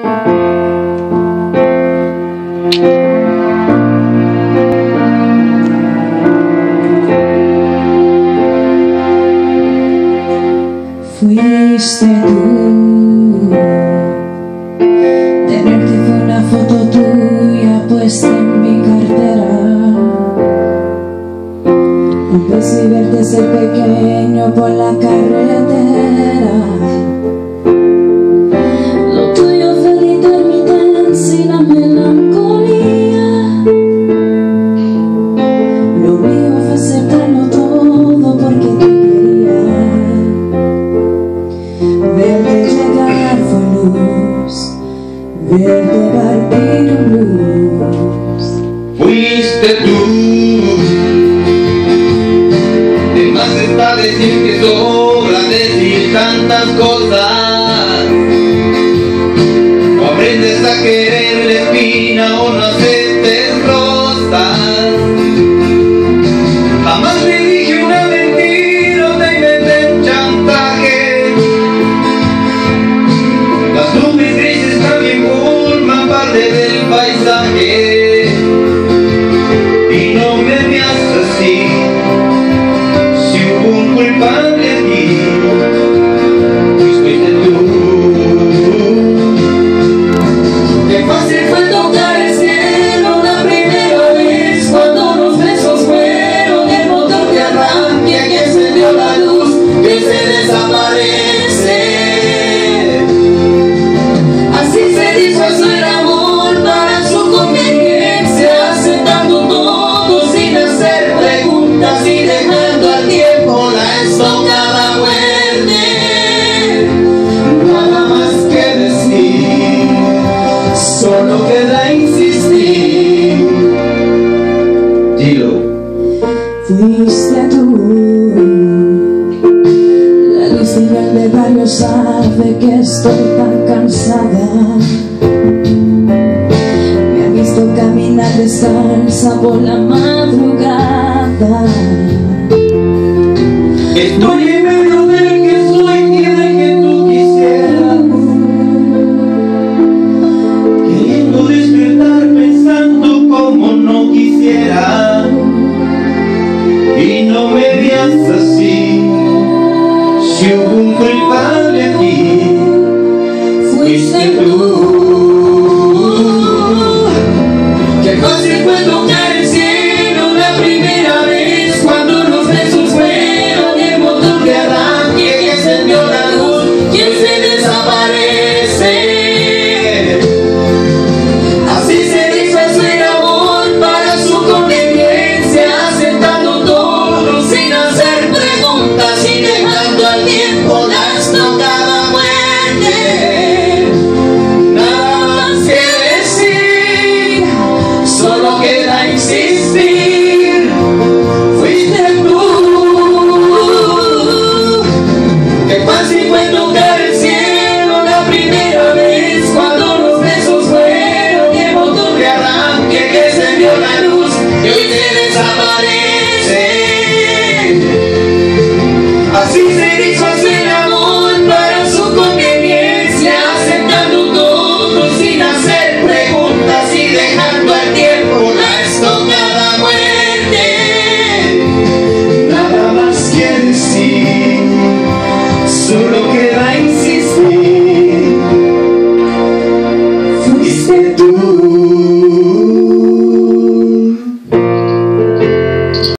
Fuiste tú, tenerte fue una foto tuya puesta en mi cartera. Empecé a verte ser pequeño por la carretera. Lo tuyo fue la intermitencia y la melancolía. Lo mío fue aceptarlo todo porque te quería. Verte llegar fue luz, verte partir un blues. Fuiste tú, de más está decir que sobra decir tantas cosas. O aprendes a querer la espina o no aceptes rosas. Jamás le dije una mentira o te inventé un chantaje. Las nubes grises también forman parte del paisaje. Y no me veas así, si hubo un culpable aquí, pues fuiste tú. Qué fácil fue tocar el cielo la primera vez, cuando los besos fueron el motor que arranca, que encendió la luz, que se desaparece. Así se disfrazó el amor para su conveniencia, aceptando todo sin hacer preguntas y dejando al tiempo la estocada muerte. Nada más que decir, solo queda insistir. Dilo. Fuiste tú, la luz final del barrio sabe que estoy tan cansada. Me ha visto caminar descalza por la madrugada. Estoy en medio del que soy y del que tú quisieras, queriendo despertar pensando como no quisiera. Y no me veas así, si hubo un culpable aquí, fuiste tú.